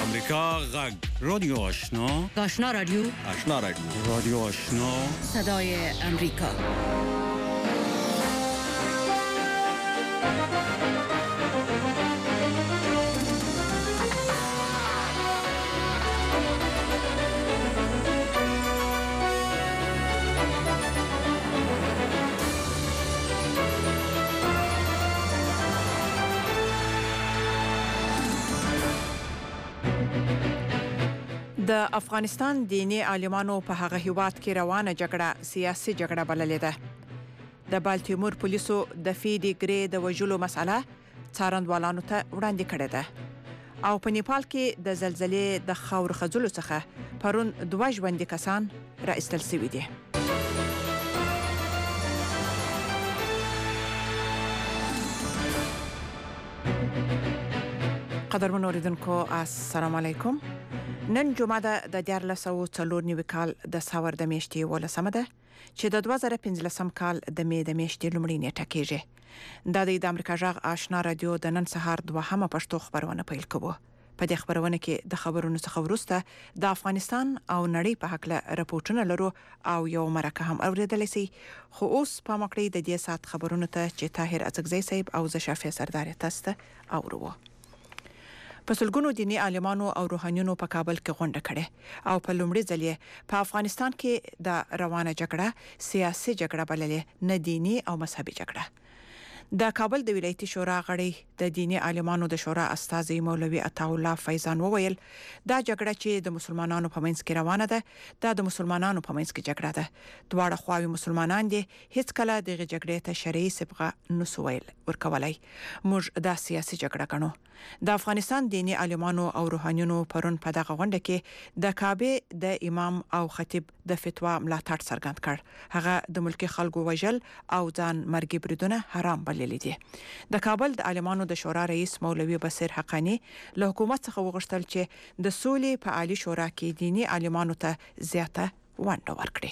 امریکا غږ رادیو آشنا رادیو رادیو آشنا صدای امریکا. د افغانستان دینی عالمانو په هغه هیواد کې روانه جګړه سیاسي جګړه بللې ده. د بالتیمور پولیسو د فیدی ګری د وژلو مسأله څارندوالانو ته وړاندې کړې ده او په نیپال کې د زلزلې د خاور خځلو څخه پرون 2 ژوندي کسان را ایستل شوي دي. قدرمن اوریدونکو السلام علیکم. نن جمعه ده د 1440 کال د ساور د میاشتې 18 ده چې د 2015 کال د می د میاشتې لومړۍ نیټه کېږي. دا د امریکا غږ آشنا رادیو د نن سهار 2 پښتو خبرونه پیل کوو. په دې خبرونه کې د خبرونو څخه وروسته د افغانستان او نړۍ په حق له راپورټونه لرو او یو مرکه هم اوریدلای شي. خو اوس په مکړې د دې سات خبرونه ته چې طاهر اڅکزی صاحب او زه شافعه سردار تاسو ته اورو. په سلګونو دینی عالمانو او روحانيونو په کابل کې غونډه کړې او په لومړي ځل په افغانستان کې د روانه جګړه سیاسي جګړه بللې، نه دینی او مذهبي جګړه. د کابل د ولایتي شورا غړي د دینی عالمانو د شورا استاذ مولوي عطا الله فیضان وویل دا جګړه چې د مسلمانانو په منځ کې روانه ده دا د مسلمانانو په منځ کې جګړه ده. دواړه خواوې مسلمانان دي، هیڅ کله دغه جګړې ته شرعي صبغه نسو ویل ورکولای. موږ دا سیاسي جګړه ګڼو. د افغانستان دینی عالمانو او روحانيونو پرون په دغه غونډه کې د کعبه د امام او خطیب د فتوا ملاتړ څرګند کړ. هغه د ملکی خلکو وژل او ځان مرګي بریدونه حرام بللي دي. د کابل د عالمانو د شورا رئیس مولوي بصیر حقانی له حکومت څخه وغوښتل چې د سولې په عالی شورا کې دینی عالمانو ته زیاته ونډه ورکړي.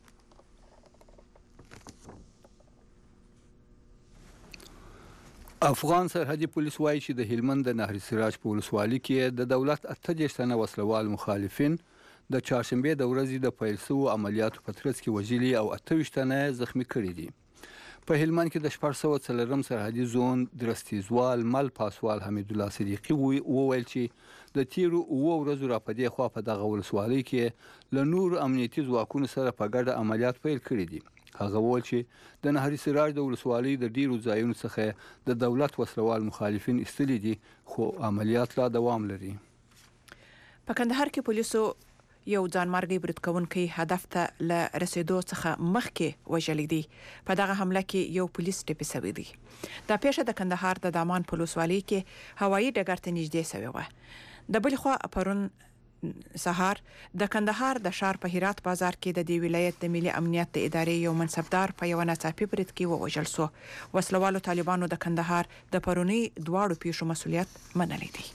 افغان سرحدي پولیس وایي چې د هلمند د نهر سراج په ولسوالۍ کې د دولت 28 تنه وسلوال مخالفین د چهارشنبه د ورځې د پیل شوو عملیاتو په ترڅ کې وژلي او 28 تنه زخمی کړي دي. په هلمند کې د 404 سرحدي زون درستیزوال مل پاسوال حمید الله صدیقي وویل چې د تیرو 9 ورځو راپدې خوا په دغه ولسوالۍ کې له نور امنیتي ځواکونو سره په ګډه عملیات پیل کړي دي. هغه وویل چې د نهر سراج د ولسوالۍ د ډیرو ځایونو څخه د دولت وسلوال مخالفین ایستلي دي خو عملیات لا دوام لري. په کندهار کې پولیسو یو ځانمرګي برید کوونکی هدف ته له رسیدو څخه مخکې وژلی دی. په دغه حمله کې یو پولیس ټپي شوی دی. دا پیښه د کندهار د دامان په ولسوالۍ کې هوایي ډګر ته نږدې شوې وه. د بل خوا پرون سهار د کندهار د شار په هرات بازار کې د دې ولایت د ملي امنیت د ادارې یو منصبدار په یو ناڅاپي برید کې ووژل شو. وسلوالو طالبانو د کندهار د پرونی دواړو پیښو مسؤلیت منلی دی.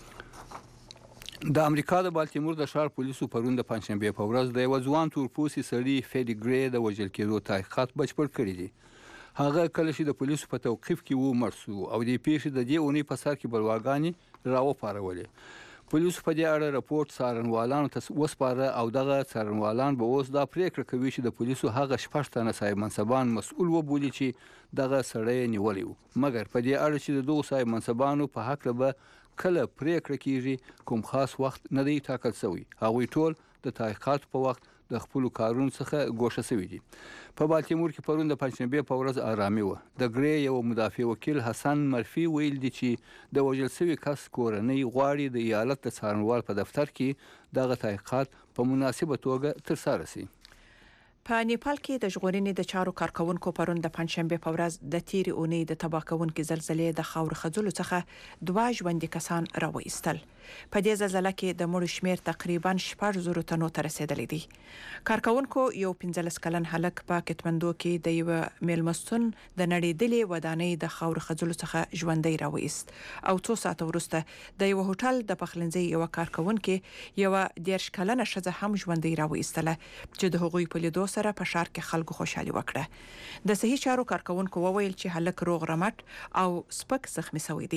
د امریکا د بالتیمور د شار پولیسو پرون د پنځشنبه په ورځ د یو ځوان تورپوستي سړي فیدی ګری د وژل کېدو تحقیقات بشپړ کړي دي. هغه کله چې د پولیسو په توقیف کې و مړ شو او د پیښې د دې اونۍ په سر کې بلواګانې راوپارولې. پولیسو په دې اړه راپورټ څارنوالانو ته وسپاره او دغه څارنوالان به اوس دا پریکړه کوي چې د پولیسو هغه 6 تنه صاحب منصبان مسؤل وبولي چې دغه سړی نیولی و. مګر په دې اړه چې د دوه صاحب منصبانو په حق به کله پریکړه کیږي کوم خاص وخت نه دی ټاکل شوی. هغوی ټول د تحقیقات په وخت د خپل کارونو څخه ګوښه شوي دي. په بالتیمور کې پرون د پنځشنبه په ورځ آرامي و. د ګری یو مدافع وکیل حسن مرفي ویل دي چې د وژل شوي کس کورنۍ غواړي د ایالت د څارنوال په دفتر کې دغه تحقیقات په مناسبه توګه ترسره شي. په نیپال کې د ژغورنې د چارو کارکونکو پرون د پنځشنبه په ورځ د تیرې اونۍ د تباه کوونکې زلزلې د خاور خځلو څخه 2 ژوندي کسان راوایستل. په دې زلزلې کې د مړو شمیر تقریبا 4,000 تنو ته رسیدلی دی. کارکونکو یو 15 کلن هلک په کټمندو کې د یو میلمستون د نړیدلې ودانۍ د خاور خځلو څخه ژوندۍ راوایست او 2 ساعت وروسته د یو هوټل د پخلنځي یو کارکونکو یو 10 کلنه ښځه هم ژوندۍ راوایستله چې د هغوی په لیدو سره په شار کې خلکو خوشحالي وکړه. د صحي چارو کارکونکو وویل چې هلک روغ رمټ او سپک زخمی شوی دی.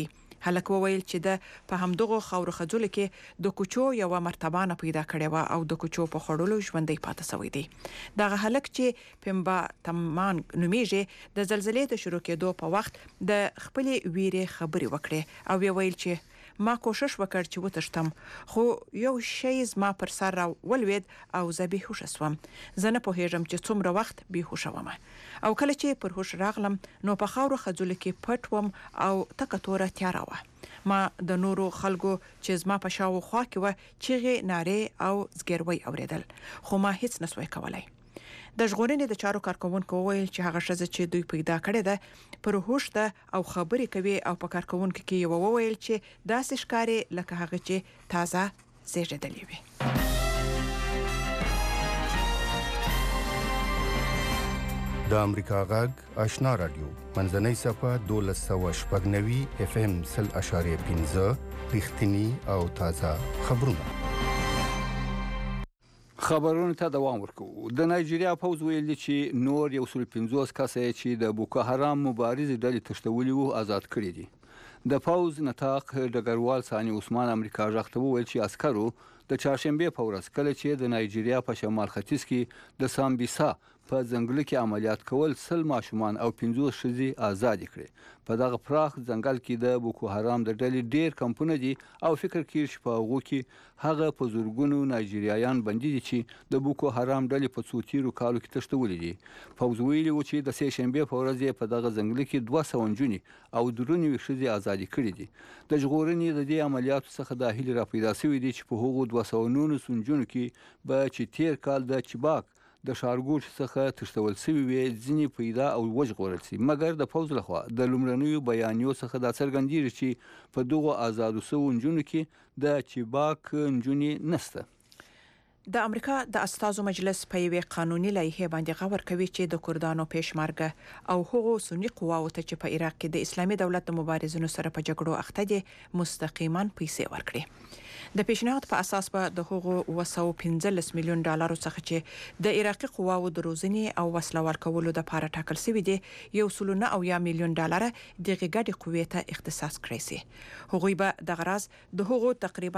هلک وویل چې د په همدغه خاور خځول کې د کوچو یو مرتبانه پیدا کړې و او د کوچو په خړولو ژوندۍ پاتې شوی دی. دغه هلک چې پمبا تمان نومیږي د زلزلې د شروع کېدو په وخت د خپل ویرې خبرې وکړې او ویل چې ما کوشش وکړ چې وتښتم خو یو شی زما پر سر را ولوید او زه بهوشه شوم. زه نه پوهیږم چې څومره وخت بهوشه وم او کله چې پر هوش راغلم نو په خاور خځول کې پټ وم او تکه توره تیاره وه. ما د نورو خلکو چې زما په شاوخوا کې و چیغې نارې او زګیروي اوریدل خو ما هیڅ نسوای کولای. د ژغورنې د چارو کارکونکو وویل چې هغه ښځه چې دوی پیدا کړې ده پر هوښ ده او خبرې کوي او په کارکونکو کې یو وویل چې داسې ښکاري لکه هغه چې تازه زیږیدلې وي. د امریکا غږ آشنا رادیو منځنۍ صفحه 1290 FM 0.5 رښتینی او تازه خبرونه. خبرونه ته دوام ورکوو. د نایجیریا پوز ویل چې نور 150 کسه چې د بوکو حرام مبارزې ډلې تښتولي وو آزاد کړي دي. د پوز نطاق ډګروال ثاني عثمان امریکا غاښته ویل چې عسکرو د چهارشنبه په ورځ کله چې د نایجیریا په شمال ختیځ کې د سامبیسا په ځنګل کې عملیات کول 100 ماشومان او 50 ښځې آزاد کړي. په دغه پراخ ځنګل کې د بوکو حرام د ډلې ډیر کمپونه دي او فکر کوي چې په هغه کې هغه په زورګونو نایجیریایان بندي دي چې د بوکو حرام ډلې په څو تیرو کالو کې تښتولي دي. پوز ویلي و چې د سه شنبه په ورځ په دغه ځنګل کې 200 نجونې او درونی ښځې آزاد کړي دي. د ژغورنې د دې عملیاتو څخه د هیله را پیدا شوې دي چې په هغو 219 نجونو کې به چې تیر کال د چباک د شارګوټ څخه تښتول شوی وي ځینې پیدا او وژغورل شي. مګر د پوز لخوا د لومړنیو بیانیو څخه دا څرګندېږي چې په دغو آزادو شوو نجونو کې د چباک نجونې نشته. د امریکا د استازو مجلس په یوې قانوني لایحه باندې غور کوي چې د کردانو پېشمرګه او هغو سنی قواو ته چې په عراق کې د اسلامي دولت د مبارزینو سره په جګړو اخته دي مستقیما پیسې ورکړي. د پیشنهاد په اساس به د هغو 215 میلیون ډالرو څخه چې د عراقي قواو د روزنې او وسله ورکولو د لپاره ټاکل شوی دي 1.9 میلیون ډالر د غږډي قوې ته اختصاص کړی شي. هغوی به د غراز د هغو تقریبا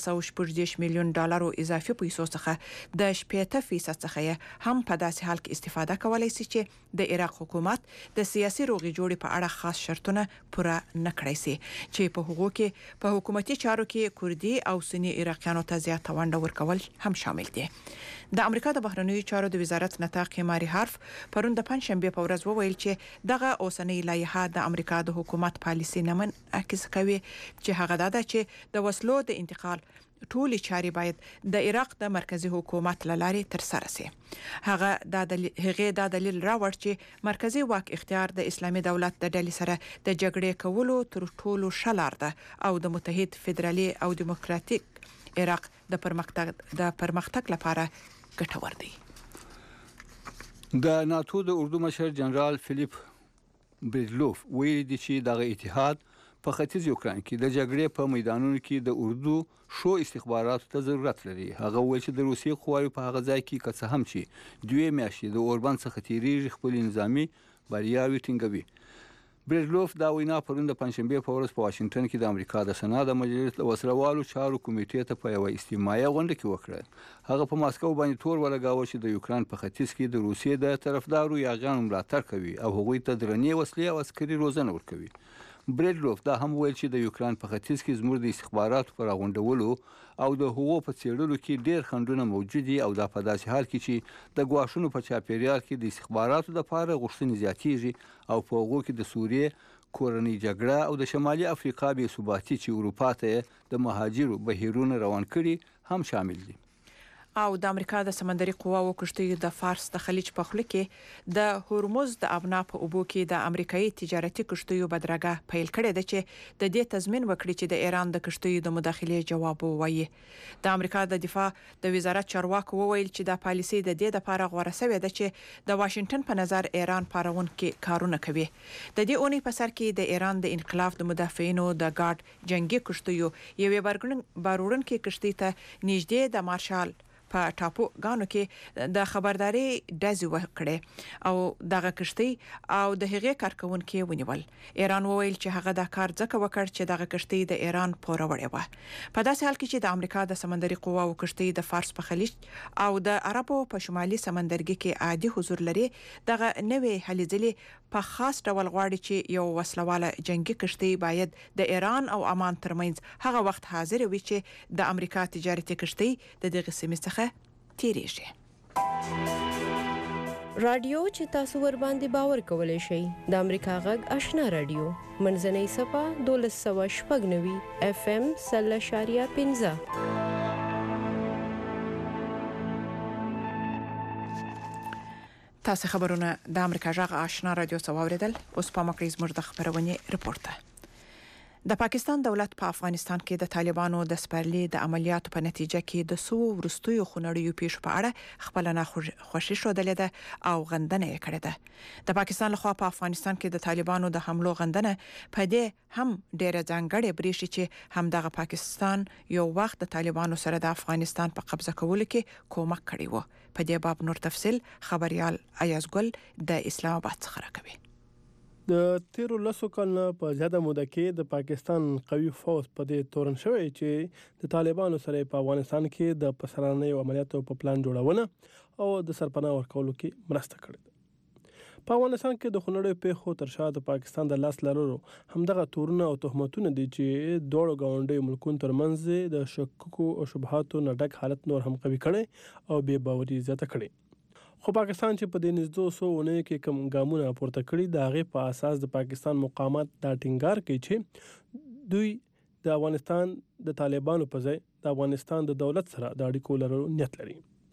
540 میلیون ډالرو اضافي پیسو څخه د 80% څخه هم په داسې حال کې استفاده کولای شي چې د عراق حکومت د سیاسي روغې جوړې په اړه خاص شرطونه پوره نه کړی شي چې په هغو کې په حکومتي چارو کې کوردي او سنی عراقیانو ته زیاته ونډه ورکول هم شامل دي. د امریکا د بهرنیو چارو د وزارت نطاق ماري هارف پرون د پنځشنبه په ورځ وویل چې دغه اوسنۍ لایحه د امریکا د حکومت پالیسي نه منعکس کوي چې هغه ده چې د وسلو د انتقال ټولې چارې باید د عراق د مرکزی حکومت لارې تر سره شي. هغه دا دلیل راوړ چې مرکزی واک اختیار د اسلامي دولت د ډلې سره د جګړې کولو تر ټولو شلار ده او د متحد فدرالي او دیموکراتیک عراق د پرمختګ لپاره ګټور دی. د ناتو د اردو مشر جنرال فیلیپ بریدلوف ویلي دی چې دغه اتحاد په ختیځ یوکران کې د جګړې په میدانونو کې د اردو شو استخباراتو ته ضرورت لري. هغه ویل چې د روسیې قواوې په هغه ځای کې که څه هم چې 2 میاشتې د اوربند څخه تیریږي خپل نظامي بریاوې ټینګوي. بریدلوف دا وینا پرون د پنځشنبه په ورځ په واشنگټن کې د امریکا د سنا د مجلس د وسلوالو چارو کمیټې ته په یوه استماعي غونډه کې وکړه. هغه په ماسکو باندې تور ولګاوه چې د یوکران په ختیځ کې د روسیې د طرفدارو یاغیانو ملاتړ کوي او هغوی ته درنې وسلې او عسکري روزنه ورکوي. بریدلوف دا هم ویل چې د یوکران په ختیځ کې زموږ د استخباراتو پر غونډولو او د هغو په څېړلو کې ډېر خنډونه موجود دي او دا په داسې حال کې چې د ګواښونو په چاپیریال کې د استخباراتو لپاره غوښتنې زیاتېږي او په هغو کې د سوریې کورنۍ جګړه او د شمالي افریقا بې ثباتي چې اروپا ته د مهاجرو بهیرونه روان کړي هم شامل دي. او د امریکا د سمندري قواو کشتۍ د فارس د خلیج په خوله کې د هرمز د ابنا په اوبو کې د امریکایي تجارتي کشتیو بدرګه پیل کړې ده چې د دې تضمین وکړي چې د ایران د کشتیو د مداخلې جواب ووایي. د امریکا د دفاع د وزارت چارواکو وویل چې د پالیسي د دې لپاره غوړه شوې ده چې د واشنگټن په نظر ایران پارون کې کارونه کوي. د دې اونۍ په سر کې د ایران د انقلاب د مدافعینو د ګارد جنگي کشتیو یوې باروړونکې کشتۍ ته نږدې د مارشال په ټاپو غانو کې د خبرداري ډزې وکړې او دغه کشتۍ او د هغې کارکونکو ونیول. ایران وویل چې هغه دا کار ځکه وکړ چې دغه کشتۍ د ایران پوره وړې و. په داسې حال کې چې د امریکا د سمندري قواو کشتۍ د فارس په خلیج او د عربو په شمالي سمندرګي کې عادي حضور لري، دغه نوې هلې ځلې په خاص ډول غواړي چې یو وسلواله جنگي کشتۍ باید د ایران او عمان ترمنځ هغه وخت حاضر وي چې د امریکا تجارتي کشتۍ د دغه سیمې څخه تیریږي. رادیو چې تاسو ور باندې باور کولای شئ د امریکا غږ آشنا رادیو منځنۍ صفه 1290 FM 0.15. تاسو خبرونه د امریکا غږ آشنا رادیو څخه اوس په مکرز مرده خبرونه رپورټ. د پاکستان دولت په افغانستان کې د طالبانو د سپرلي د عملیاتو په نتیجه کې د سو ورستیو خونړیو پیښو په اړه خپل نه خوشی شودلې ده او غندنه یې کړې ده. د پاکستان لخوا په افغانستان کې د طالبانو د حملو غندنه په دې هم ډېر ځانګړې بریښي چې هم دغه پاکستان یو وخت د طالبانو سره د افغانستان په قبضه کولو کې کومک کړی و. په دې باب نور تفصيل خبريال ایاز ګل د اسلام آباد څخه راکوي. د 13 کلونو په زیاته موده کې د پاکستان قوي فوج په دې تورن شوی چې د طالبانو سره په افغانستان کې د پسرانه عملیاتو په پلان جوړونه او د سرپناه ورکولو کې مرسته کړې. په افغانستان کې د خونړیو پیښو تر شا د پاکستان د لاس لرلو همدغه تورونه او تهمتونه دي چې دوه غونډې ملکونو ترمنځ د شکوکو او شبهاتو نه ډک حالت نور هم قوي کړي او بې باوري زیاته کړي. خو پاکستان چې په دې نږدې 100 ونې کې کم ګامونه پورته کړي د هغې په اساس د پاکستان مقامات دا ټینګار کوي چې دوی د افغانستان د طالبانو په ځای د افغانستان د دولت سره د اړیکو لرلو نیت لري.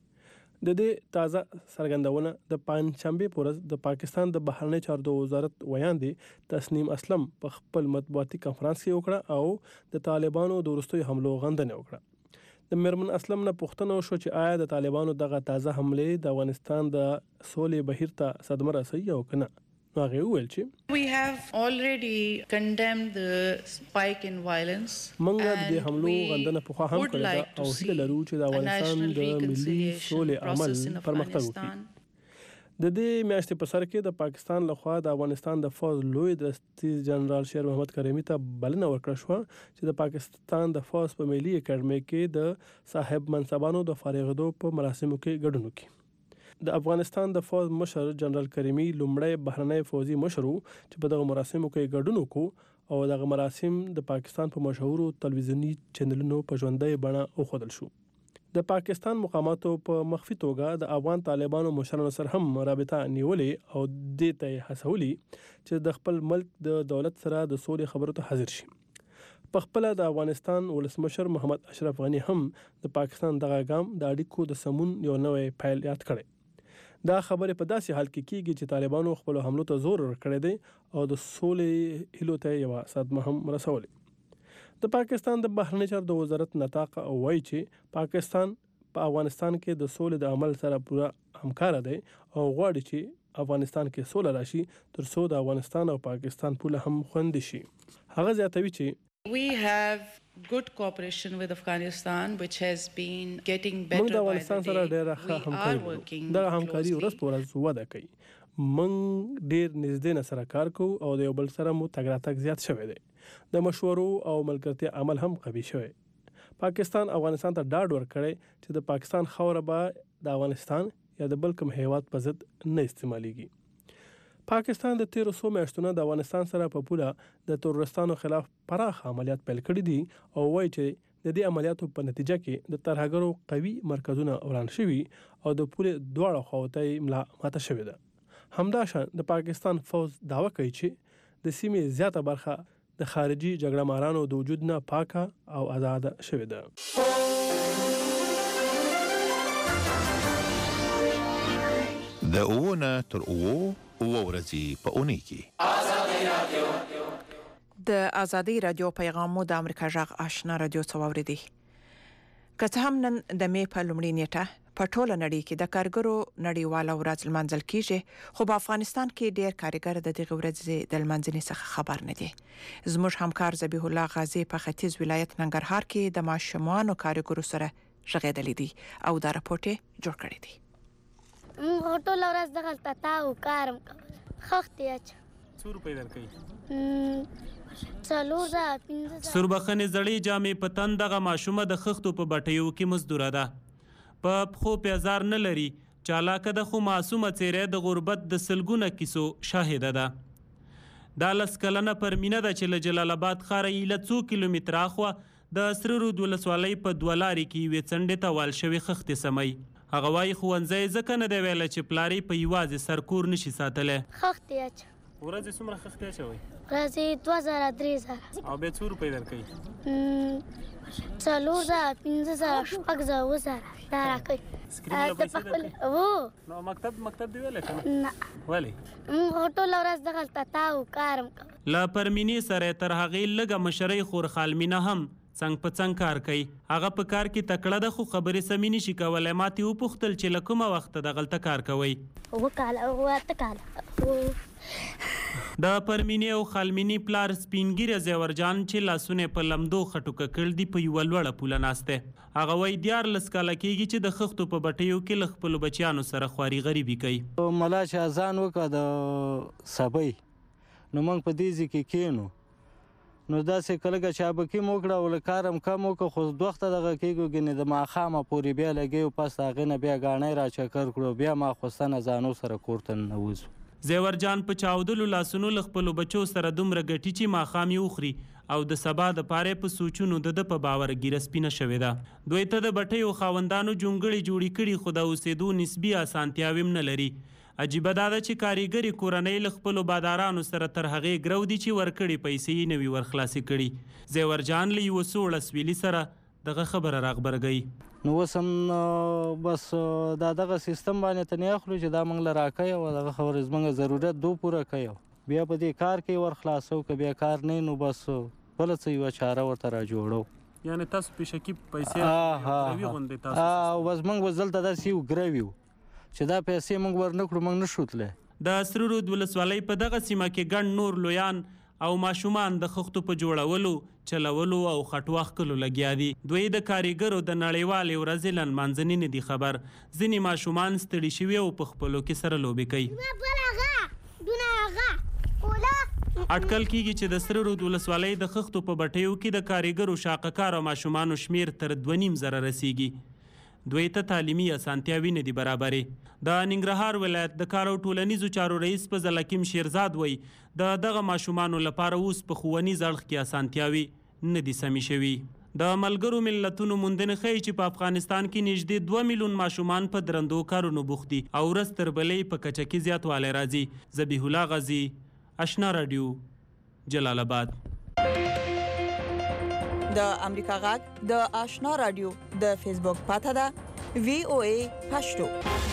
د دې تازه څرګندونه د پنځشنبه په ورځ د پاکستان د بهرنی چارو وزارت ویاندې تسنیم اسلم په خپل مطبوعاتي کانفرنس کې وکړه او د طالبانو د وروستیو حملو غندنه وکړه. د میرمن اسلم نه پوښتنه وشو چې آیا د طالبانو دغه تازه حمله د افغانستان د سولې بهیر ته صدمه رسوي او کنه. هغه ویل چې We have already condemned the spike in violence. موږ د حملو غندنه په خوا هم کړې او هیله لرو چې د افغانستان د ملي سولې عمل پرمختګ وکړي. د دې میاشتې په سر کې د پاکستان لخوا د افغانستان د فوج لوی درستیز جنرال شیر محمد کریمی ته بلنه ورکړه شو چې د پاکستان د فوج په ملي اکیډمي کې د صاحب منصبانو د فارغېدو په مراسمو کې ګډون وکړي. د افغانستان د فوج مشر جنرال کریمی لومړی بهرنی فوجي مشر چې په دغه مراسمو کې ګډون وکړو او دغه مراسم د پاکستان په مشهورو تلویزیونی چینلونو په ژوندۍ بڼه وښودل شو. د پاکستان مقاماتو په مخفي توګه د افغان طالبانو مشرانو سره هم رابطه نیولې او د ته هڅولي چې د خپل ملک د دولت سره د سولې خبرو ته حاضر شي. په خپل د افغانستان ولسمشر محمد اشرف غنی هم د پاکستان دغه ګام د اړیکو د سمون یو نوې پیل یاد کړي. دا خبره په داسې حال کې کیږي چې طالبانو خپل حملو ته زور ورکړی دی او د سولې هیلو ته یو صدمه هم رسولې. د پاکستان د بهرنی چارو وزارت نطاق وایي چې پاکستان په افغانستان کې د سولې د عمل سره پوره همکار دی او غواړي چې افغانستان کې سوله راشي تر څو د افغانستان او پاکستان پوله هم خوندي شي. هغه زیاتوي چې We have good cooperation with Afghanistan which has been getting better by the day. موږ د افغانستان سره ډېره ښه همکاري لرو. دا همکاري ورځ په ورځ وده کوي. موږ ډېر نږدې سره کار کوو او د یو بل سره مو تګ راتګ زیات شوی دی. د مشورو او ملګرتیا عمل هم قوي شوی. پاکستان افغانستان ته ډاډ ورکړی چې د پاکستان خاوره به د افغانستان یا د بل کوم هیواد په ضد نه استعمالېږي. پاکستان د 1300 میاشتونو د افغانستان سره په پوله د تروریستانو خلاف پراخ عملیات پیل کړي دي او وایي چې د دې عملیاتو په نتیجه کې د ترهګرو قوي مرکزونه وران شوي او د پوله دواړو خواته ملا ماته شوې ده. همداشان د پاکستان فوج دعوه کوي چې د سیمې زیاته برخه د خارجي جګړه مارانو د وجود نه پاکه او آزاد شوې ده. د اوونه تر اوو ورځې په اونۍ کې د ازادي رادیو پیغامو د امریکا غږ آشنا رادیو څووريدي. که هم نن د می په لومړۍ نیټه په ټوله نړۍ کې د کارګرو نړیواله ورځ لمانځل کیږي خو په افغانستان کې ډېر کارګر د دغه ورځې د لمانځنې څخه خبر نه دي. زموږ همکار ذبیح الله غازی په ختیځ ولایت ننګرهار کې د ماشومانو کارګرو سره ژغېدلې دي او دا راپورټ یې جوړ کړی دی. موږ ټوله ورځ دغلته تاو کارم کول خښت یې اچوم. څو روپۍ درکوي؟ 4 زره 5 زره. سوربخنې زړې جامې په تن دغه ماشومه د خښتو په بټیو کې مزدوره ده. په پښو پیزار نه لري. چالاکه د خو معصومه څیرې د غربت د سلګونه کیسو شاهده ده. دا 10 کلنه پرمینه ده چې له جلال آباد ښاره یې له 2 کیلومتره اخوا د سره رود ولسوالۍ په 2 لارې کې یوې څنډې ته وال شوې خښتې سموي. هغه وایي ښوونځی ځکه نه دی ویلی چې پلار یې په یوازې سر کور نشي ساتلی. خښت یې اچوم. ورځې څومره خښتې اچوئ؟ ورځې 2 زره 3 زره. او بیا څو روپۍ درکوي؟ 4 زره 5 زره 6 زره 7 زره دا راکوي. سکرین له پیسې درکوي؟ نو مکتب دی ویلی که نه؟ ولې؟ موږ ټوله ورځ دغلته تاو کارم کول. له پرمینې سره تر هغې لږه مشرۍ خور خالمینه هم څنګ په څنګ کار کوي. هغه په کار کې تکړه ده خو خبرې سمې نشي کولی. ما ترې وپوښتل چې له کومه وخته دغلته کار کوئ؟ 2 کاله 8 کاله. د پرمینې او خالمینې پلار سپینګیره زیورجان چې لاسونه په لمدو خټو ککړ دي په یوه لوړه پوله ناست دی. هغه وایي 14 کاله کېږي چې د خښتو په بټیو کې له خپلو بچیانو سره خواري غریبي کوي. ملا چې اذان وکړه د صبۍ نو موږ په دې ځای کې کښېنو نو داسې کله چې ابکي مو وکړه او له کار هم کم وکړه خو وخته دغه کېږو ګنې د ماښامه پورې بیا لګیو پس د هغې نه بیا ګاڼۍ را چکر کړو بیا ماخوستنه ځانو سره کور ته ننوځو. زیورجان په چاودلو لاسونو له خپلو بچو سره دومره ګټي چې ماښام یې وخوري او د سبا د پاره په سوچونو د په باور ګیره سپینه شوې ده. دوی ته د بټیو خاوندانو جونګړې جوړې کړي خو د اوسېدو نسبي اسانتیاوې هم نه لري. عجیبه دا ده چې کاریګري کورنۍ له خپلو بادارانو سره تر هغې ګرو دي چې ورکړي پیسې یې نه وي ورخلاصې کړي. زیورجان له یوه سوړه سویلي سره دغه خبره راغبرګوي. نو اوس هم بس دا دغه سیستم باندې ته نه اخلو چې دا موږ له راکوي او دغه خبرې زموږ ضرورت دو پوره کوي بیا په دې کار کې ور خلاصو که بیا کار نه نو بس بله څه یوه چاره ورته را جوړو. یعنې تاسو پیشکي پیسې ګروي غوندې تاسو او بس موږ بس دلته داسې یو ګروي چې دا پیسې موږ ورنه کړو موږ نشو تللی. د سره رود ولسوالۍ په دغه سیمه کې ګڼ نور لویان او ماشومان د خښتو په جوړولو چلولو او خټو اخکلو لګیا دي. دوی د کاریګرو د نړیوالې ورځې له لمانځنې نه دي خبر. ځینې ماشومان ستړي شوي او په خپلو کې سره لوبې کوي. اټکل کېږي چې د سره رود ولسوالۍ د خښتو په بټیو کې د کاریګرو شاقه ماشومانو شمیر تر 2.5 زره رسیږي. دوی ته تعلیمي اسانتیاوې نه دي برابرې. د ننګرهار ولایت د کار او ټولنیزو چارو رئیس په زلکیم شیرزاد وایي د دغه ماشومانو لپاره اوس په ښوونیز اړخ کې اسانتیاوې نه دي سمې شوي. د ملګرو ملتونو موندنې ښیي چې په افغانستان کې نږدې 2 میلیون ماشومان په درندو کارونو بوخت دي او ورځ تر بلې په کچه کې زیاتوالی راځي. ذبیح الله غازي، اشنا رادیو، جلال آباد. د امریکا غږ د آشنا رادیو د فیسبوک پاته ده VOA پښتو.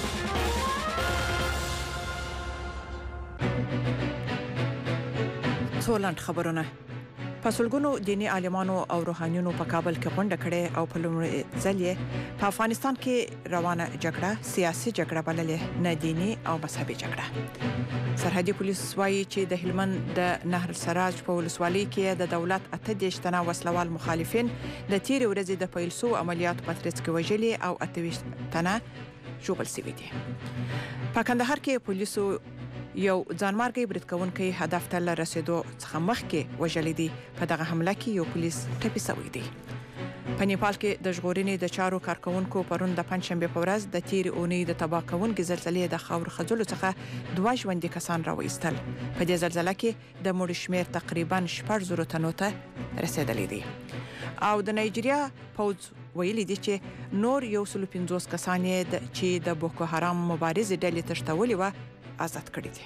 څولند خبرونه. پسولګونو دینی عالمانو او روحانيونو په کابل کې غونډه کړې او په لومړي ځل یې په افغانستان کې روانه جګړه سیاسي جګړه بللې، نه دینی او مذهبي جګړه. سرحدي پولیس وايي چې د هلمند د نهر سراج په ولسوالۍ کې د دولت 28 تنه وسلوال مخالفین د تیر ورځې د پیلسو عملیات په ترڅ کې وژلي او 28 تنه ژوبل شوي دي. په کندهار کې پولیسو یو ځانمارګي بریدکونکي هدف ته رسیدو څخه مخکې وژلې دي. په دغه حمله کې یو پولیس ټپي شوی دی. په نیپال کې د ژغورنې د چارو کارکونکو پرون د پنځشنبه په ورځ د تیر اونۍ د تباه کوونکې زلزلې د خاور خځلو څخه 2 ژوندي کسان راوېستل. په دې زلزلې کې د مړو شمیر تقریبا 4,000 تنو ته رسیدلی دی. او د نایجیریا پوز ویلي دي چې نور 150 کسان چې د بوکو حرام مبارزې ډلې تښتولې و آزاد کړي دي.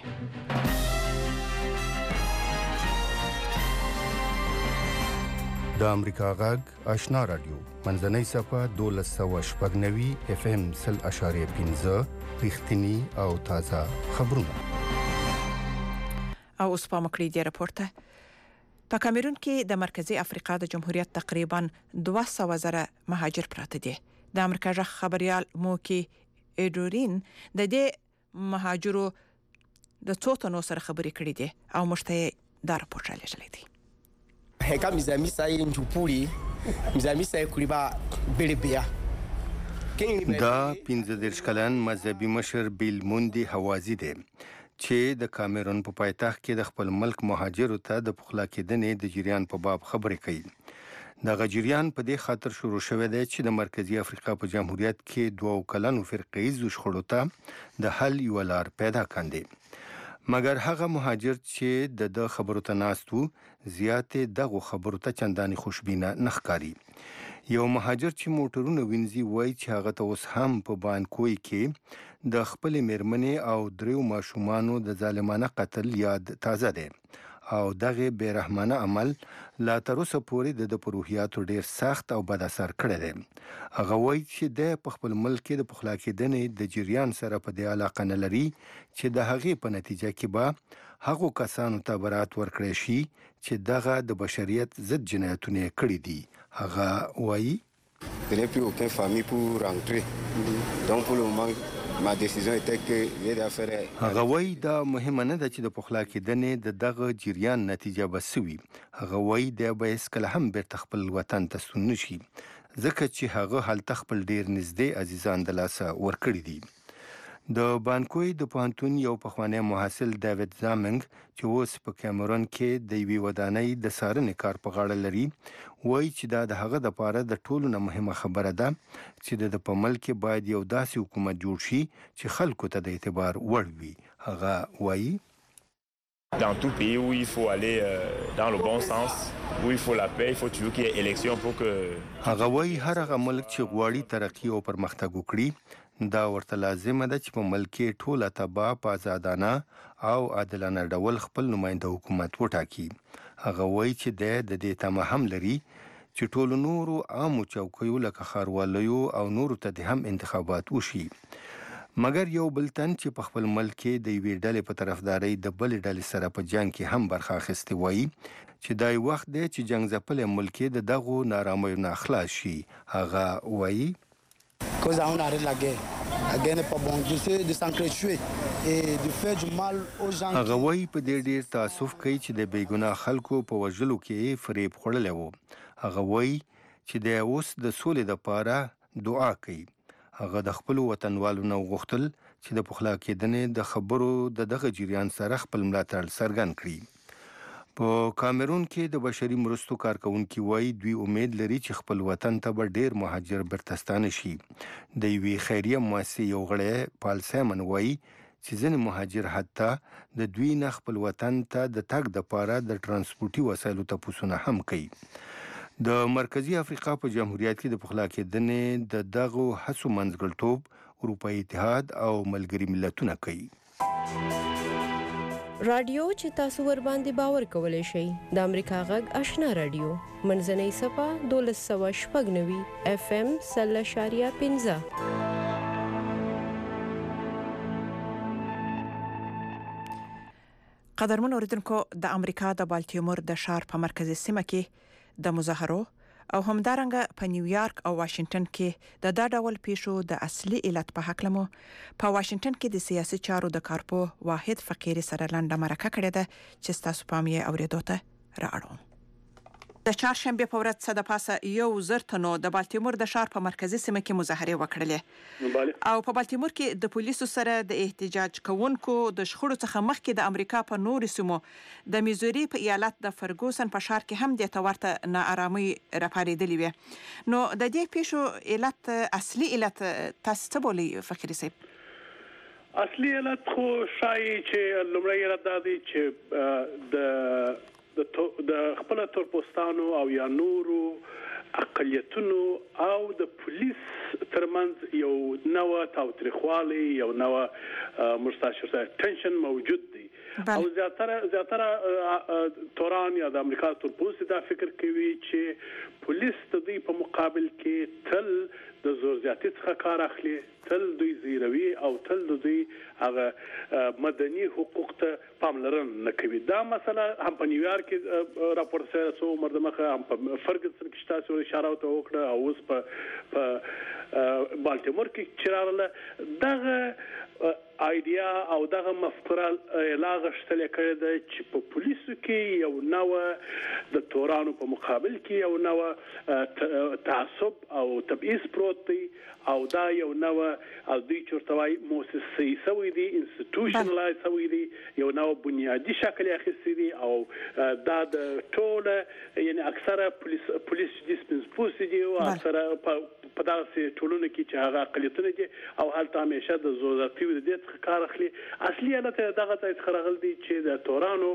د امریکا غږ آشنا رادیو منځنۍ صفه 1290 FM 0.5 رښتینی او تازه خبرونه. او اوس په مکړی دی راپورته. په کامرون کې د مرکزی افریقا د جمهوریت تقریبا 200,000 مهاجر پراته دي. د امریکا ژغ خبريال موکی ایډورین د دې مهاجرو د څو تنو سره خبرې کړې دي او مشته دا راپورټ راغلی دی. هکا مزامisa njupuli mzamisa kuliba belebea دا 15 کلن مذهبي مشر بیل موندي حوازي دی چې د کامرون په پایتخت کې د خپل ملک مهاجرو ته د پخلا کېدنې د جریان په باب خبرې کوي دغه جریان په دې خاطر شروع شوی دی چې د مرکزی افریقا په جمهوریت کې 2 کلنو فرقیزو شخړو ته د حل یو لار پیدا کاندي مګر هغه مهاجر چې د خبرو ته ناستو زیاتې دغه خبرو ته چنداني خوشبینه نه ښکاري یو مهاجر چې موټرونه وینځي وایي چې هغه ته اوس هم په بانکوی کې د خپل میرمنې او 3 ماشومانو د ظالمانه قتل یاد تازه دی او دغه بیرحمانه عمل لا تر اوسه پورې د پروحیاتو ډیر سخت او بد اثر کړی دی هغه وایي چې د خپل ملک کې د پخلا کېدنې د جریان سره په دې علاقه نه لري چې د هغې په نتیجه کې به هغو کسانو ته برات ورکړی شي چې دغه د بشریت ضد جنایتونه کړي دي هغه وایي Je n'ai plus aucune famille pour rentrer. Donc pour le moment, ma décision était que j'ai d'affaire. هغه وایي دا مهمه نه ده چې د پخلا کېدنې د دغه جریان نتیجه به سوي هغه وایي دا به هیڅکله هم بیرته خپل وطن ته ستون نشي ځکه چې هغه هلته خپل ډیر نږدې عزیزان د لاسه ورکړي دي د بانکوی د پوهنتون یو پخوانی محصل ډیوډ زامنګ چې اوس په کیمرون کې د یوې ودانۍ د څارنې کار په غاړه لري وایي چې دا د هغه لپاره د ټولو نه مهمه خبره ده چې د په ملک کې باید یو داسې حکومت جوړ شي چې خلکو ته د اعتبار وړ وي هغه وایي Dans tout pays où il faut aller dans le bon sens, où il faut la paix, il faut toujours qu'il y ait élection pour que... هغه وایي هر هغه ملک چې غواړي ترقي او پرمختګ وکړي دا ورته لازمه ده چې په ملک کې ټوله تبا په آزادانه او عادلانه ډول خپل نماینده حکومت وټاکي هغه وایي چې د دې تمه هم لري چې ټولو نورو عامو چوکیو لکه ښاروالیو او نورو ته هم انتخابات وشي مګر یو بل تن چې په خپل ملک کې د یوې ډلې په طرفدارۍ د بلې ډلې سره په جنګ کې هم برخه اخیستې وایي چې دا یو وخت دی چې جنګ ځپلی ملک کې د دغو نارامیو نه خلاص شي هغه وایي Cause on arrête la guerre. La guerre n'est pas bon. J'essaie de s'entretuer et de faire du mal aux gens. هغه وایي په دې ډیر تاسف کوي چې د بیګناه خلکو په وژلو کې فریب خوړلی و هغه وایي چې د اوس د سولې لپاره دعا کوي هغه د خپل وطنوالو نه غوښتل چې د پخلا کېدنې د خبرو د دغه جریان سره خپل ملاتړ څرګند کړي په کامرون کې د بشري مرستو کارکونکي وایي دوی امید لري چې خپل وطن ته به ډیر مهاجر بیرته ستانه شي د یوې خیریه مؤسسې یو غړی پال سیمن وایي چې ځینې مهاجر حتی د دوی نه خپل وطن ته د تګ دپاره د ترانسپورټي وسایلو تپوسونه هم کوي د مرکزی افریقا په جمهوریت کې د پخلا کېدنې د دغو هڅو منځګړیتوب اروپایي اتحاد او ملګري ملتونه کوي رادیو چې تاسو ور باندې باور کولای شئ د امریکا غږ آشنا رادیو منځنۍ صفه 1290 اف ام 0.15 قدرمن اوریدونکو د امریکا د بالټیمور د ښار په مرکزی سیمه کې د مظاهرو او همدارنګه په نیویارک او واشنگټن کې د دا ډول پیښو د اصلي علت په حق لمو په واشنگټن کې د سیاسي چارو د کارپو واحد فقیر سره لنډه مرکه کړې ده چې تاسو پام یې اوریدو ته راړو د چهارشنبه په ورځ د پاسه 1,000 تنو د بالټیمور د ښار په مرکزی سیمه کې مظاهره وکړلې او په بالټیمور کې د پولیسو سره د احتجاج کوونکو د شخړو څخه مخکې د امریکا په نورو سیمو د میزوري په ایالت د فرګوسن په ښار کې هم د تورته ناارامي راپارېدلې وي نو د دې پیښو علت اصلي علت تاسو څه بولئ فقیر صاحب اصلي علت خو شایي چې لومړی علت دا دی چې د خپل تورپوستانو او یا نورو اقلیتونو او د پولیس ترمنځ یو نوع تاوتریخوالی یو نوع مستشرسه ټنشن موجود دی او زیاتره توران یا د امریکا تورپوستي دا فکر کوي چې پولیس د دوی په مقابل کې تل د زور زیاتي څخه کار اخلي تل دوی زیروي او تل دوی هغه مدني حقوق ته پاملرنه نه کوي دا مسله هم په نیویارک کې راپور سره سو مردمخه هم په فرګسن کې تاسو اشاره وکړه او اوس په بالټیمور کې چراله دغه ایډیا او دغه مفکوره لا غشتل کړی دی چې په پولیسو کې یو نوع د تورانو په مقابل کې یو نوع تعصب او تبعیض پروت دی او دا یو نوع او دوی چورتوای مؤسسي سوي دي انستیټیوشنلایز سوي دي یو نوع بنیادی شکل اخیستی دي او دا د ټوله یعنی اکثره پولیس ډیسپلین فورس دي او اکثره په داسې ټولنو کې چې هغه اقلیتونه دي او هلته همیشه د زوراتي د دې څخه کار اخلي اصلي حالت دغه ځای څخه راغلی دی چې د تورانو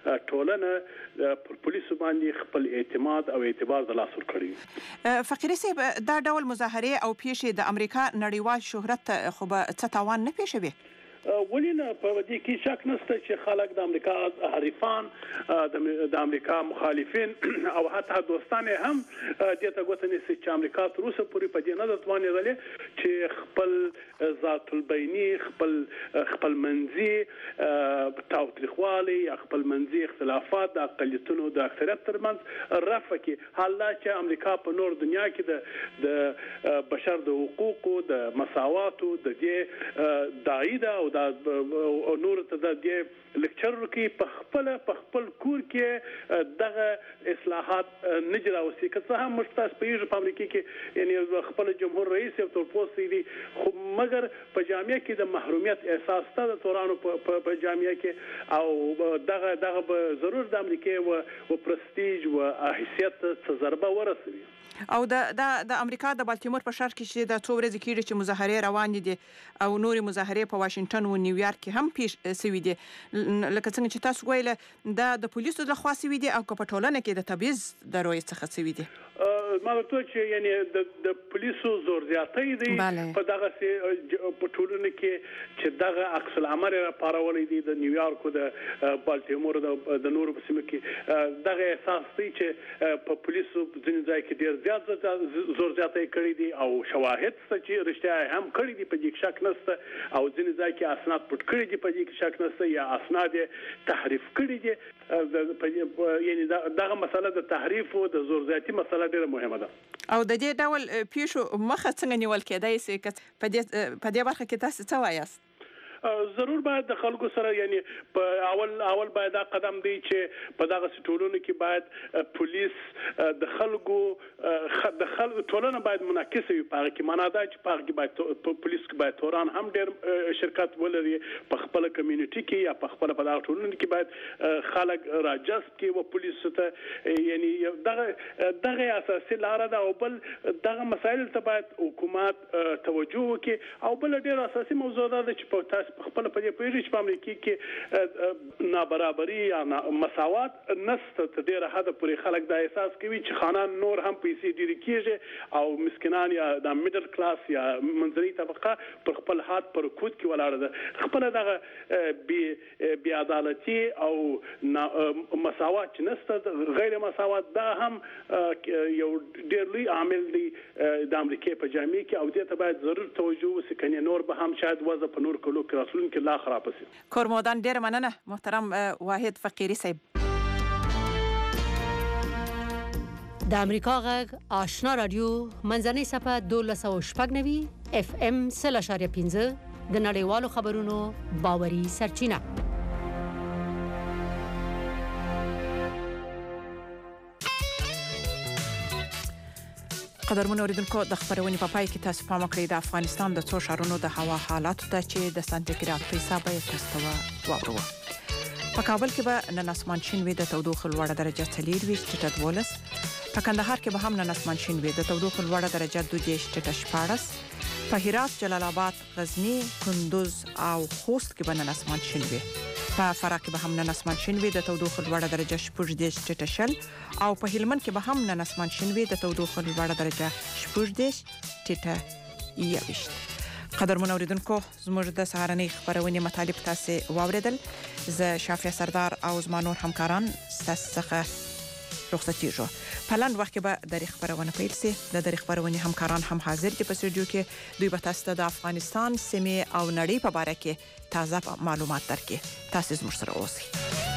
ټولنه پر پولیسو باندې خپل اعتماد او اعتبار د لاس ور کړی. فقیري صاحب دا ډول مظاهره او پیښې د امریکا نړیوال شهرت خو به څه تاوان نه پیښوي؟ ولینه په دې کې شک نشته چې خلک د امریکا حریفان د امریکا مخالفین او حتی دوستان هم دې ته ګوته نیسي چې امریکا تر اوسه پورې په دې نه توانېدلې چې خپل ذات البیني خپل منځي تاوتریخوالي خپل منځي اختلافات د اقلیتونو د اکثریت ترمنځ رفع کړي. حالا چې امریکا په نور دنیا کې د بشر د حقوقو د مساواتو د دې داعیده او دا نور ته د دې لیکچر کې په خپل کور کې دغه اصلاحات نه جراوسي که څه هم مشتاس په امریکا کې یعنی خپل جمهور رئیس او تر پوسټ دی خو مګر په جامعه کې د محرومیت احساس ته د تورانو په جامعه کې او دغه ضرور د امریکا او پرستیج او حیثیت څه ضربه ورسوي. او د امریکا د بالټیمور په ښار کې چې د څو ورځې کېږي چې مظاهرې روان دي او نورې مظاهرې په واشنگټن او نیویارک کې هم پیښ شوي دي لکه څنګه چې تاسو ویل د پولیسو لخوا شوي دي او که په ټولنه کې د تبعیض د رویې څخه شوي دي؟ ما ورته چې یعنی د پولیسو زور زیاتۍ دی په دغه په ټولنه کې چې دغه عکس العمل راپارولې دي د نیویارک او د بالټیمور د نورو په سیمه کې دغه احساس دی چې په پولیسو ځینې ځای کې ډېر زیات زور زیاتۍ کړی دي او شواهد چې رښتیا هم کړی دي په دې کې شک نشته او ځینې ځای کې اسناد پټ کړی دي په دې کې شک نشته یا اسناد تحریف کړی دي. یعنی دغه مسله د تحریف او د زور زیاتي مسله ډېره مهمه ده. او د دې ډول پیښو مخه څنګه نیول کېدای شي په دې برخه کې تاسو څه وایاست؟ ضرور باید د خلکو سره یعنی په اول باید دا قدم دی چې په دغه ټولنو کې باید پولیس د خلکو ټولنه باید منعکس وي په هغه کې معنا دا چې په هغه کې باید پولیس کې باید توران هم ډېر شرکت ولري په خپل کمیونټي کې یا په خپل په دغه ټولنو کې باید خلک راجذب کړي او پولیس ته یعنی دغه اساسي لار ده او بل دغه مسایل ته باید حکومت توجه وکړي او بل ډېر اساسي موضوع ده چې په تاسو خپل په دې پیژې چې په امریکا کې نابرابري یا مساوات نشته تر ډیره حد پورې خلک دا احساس کوي چې خانان نور هم پیسې ډېرې کېږي او مسکینان یا د میډل کلاس یا منځنۍ طبقه پر خپل حد پر کود کې ولاړه ده. خپل دغه بې عدالتي او مساوات چې نشته غیر مساوات دا هم یو ډېر لوی عامل دی د امریکا په جامعه کې او دې ته باید ضرور توجه وشي کني نور به هم شاید وضع په نور کلو کې رسولن کې لا خراب شي. کورمودان ډیر مننه محترم واحد فقیری صاحب. د امریکا غږ آشنا رادیو منځنۍ صفحه 1290 اف ام 0.15 د نړیوالو خبرونو باوري سرچینه. قدرمن اوریدونکو د خبرونې په پای کې تاسو پام وکړئ د افغانستان د څو ښارونو د هوا حالات ته چې د سانتیګراد په حساب یې تاسو واورو. په کابل کې به نن اسمان شین وي د تودوخه لوړه درجه 24 ټیټه 12. په کندهار کې به هم نن اسمان شین وي د تودوخه لوړه درجه 22 ټیټه 14. په هرات، جلال آباد، غزنی، کندوز او خوست کې به نن اسمان شین وي. په فراه کې به هم نن اسمان شین وي د تودوخه لوړه درجه 14 ټیټه 20 او په هلمند کې به هم نن اسمان شین وي د تودوخه لوړه درجه 14 ټیټه 21. قدرمن اوریدونکو زموږ د سهارنۍ خبرونې مطالب تاسو واوریدل. زه شافیا سردار او زما نور همکاران تاسو څخه رخصتي جو. په لاند وخت کې به د خبرونه پیل سي. د خبرونې همکاران هم حاضر دي په سټوډیو کې. دوی به تاسو ته د افغانستان سیمه او نړۍ په اړه کې تازه معلومات درکړي. تاسو زموږ سره اوسئ.